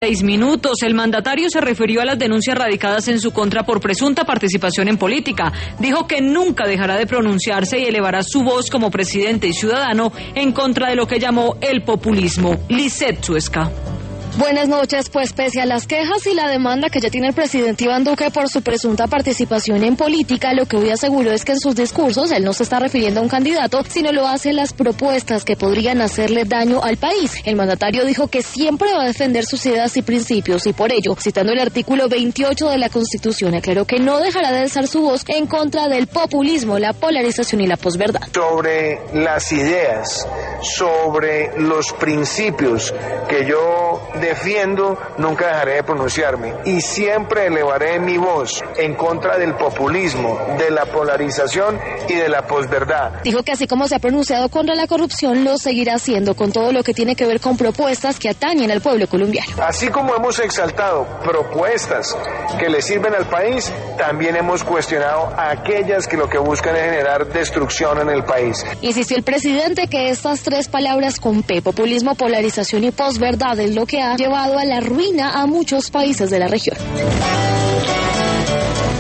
6 minutos. El mandatario se refirió a las denuncias radicadas en su contra por presunta participación en política. Dijo que nunca dejará de pronunciarse y elevará su voz como presidente y ciudadano en contra de lo que llamó el populismo. Lisette Suesca. Buenas noches. Pues pese a las quejas y la demanda que ya tiene el presidente Iván Duque por su presunta participación en política, lo que hoy aseguró es que en sus discursos él no se está refiriendo a un candidato, sino lo hace a las propuestas que podrían hacerle daño al país. El mandatario dijo que siempre va a defender sus ideas y principios y por ello, citando el artículo 28 de la Constitución, aclaró que no dejará de alzar su voz en contra del populismo, la polarización y la posverdad. Sobre las ideas, sobre los principios que yo defiendo, nunca dejaré de pronunciarme y siempre elevaré mi voz en contra del populismo, de la polarización y de la posverdad. Dijo que así como se ha pronunciado contra la corrupción, lo seguirá haciendo con todo lo que tiene que ver con propuestas que atañen al pueblo colombiano. Así como hemos exaltado propuestas que le sirven al país, también hemos cuestionado a aquellas que lo que buscan es generar destrucción en el país. Insistió el presidente que estas tres palabras con P, populismo, polarización y posverdad, es lo que ha llevado a la ruina a muchos países de la región.